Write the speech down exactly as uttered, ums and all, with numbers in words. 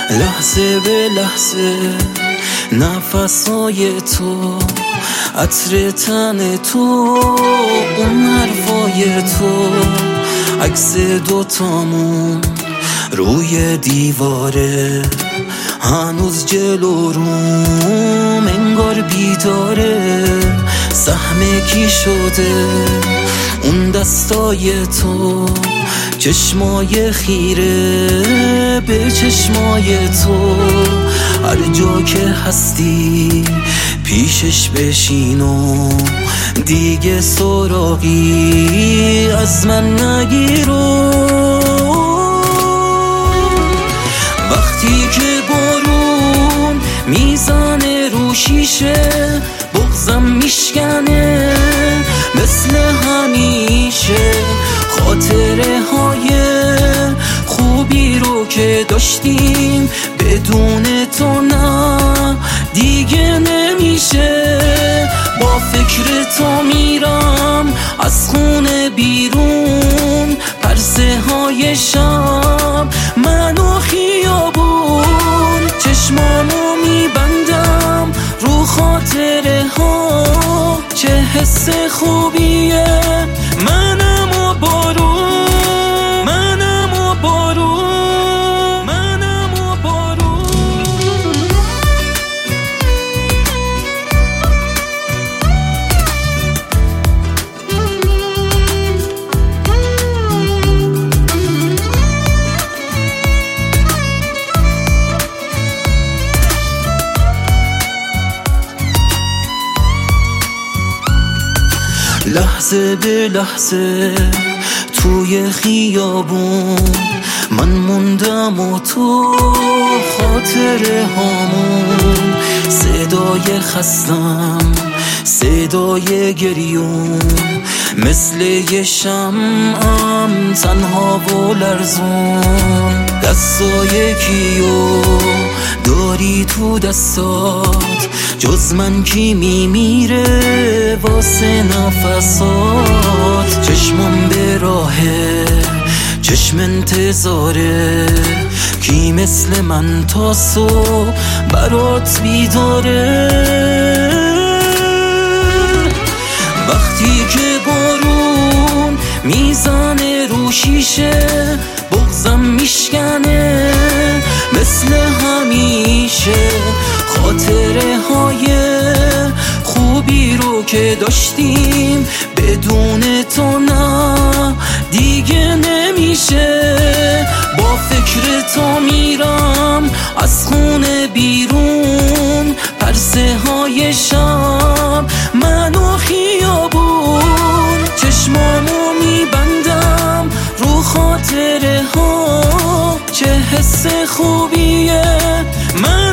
لحظه به لحظه نفسای تو، عطر تن تو، اون حرفای تو، عکس دوتامون روی دیواره، هنوز جلو روم انگار بیداره. سهم کی شده اون دستای تو، چشمای خیره به چشمای تو، هر جا که هستی پیشش بشین و دیگه سراغی از من نگیرو. وقتی که بارون میزنه رو شیشه، بغضم میشکنه مثل همیشه. خاطره های خوبی رو که داشتیم بدون تو نه دیگه نمیشه. با فکر تو میرم از خونه بیرون، پرسه های شب منو خیابون، چشمامو میبندم رو خاطره ها. چه حس خوبیه منم و بارون، منم و بارون، منم و بارون. لحظه به لحظه توی خیابون من موندم و تو خاطره هامون. صدای خستم، صدای گریون، مثل یه شمعم تنها و لرزون. دستای کیو داری تو دستات، جز من کی میمیره واسه نفسات. چشمم به راهه، چشم انتظاره، کی مثل من تا صبح برات بیداره. وقتی که بارون میزنه رو شیشه، بغضم میشکنه مثل همیشه. خاطره های خوبی رو که داشتیم بدون تو نه دیگه نمیشه. با فکر تو میرم از خونه بیرون، پرسه های شب منو خیابون، چشمامو میبندم رو خاطره ها. چه حس خوبیه من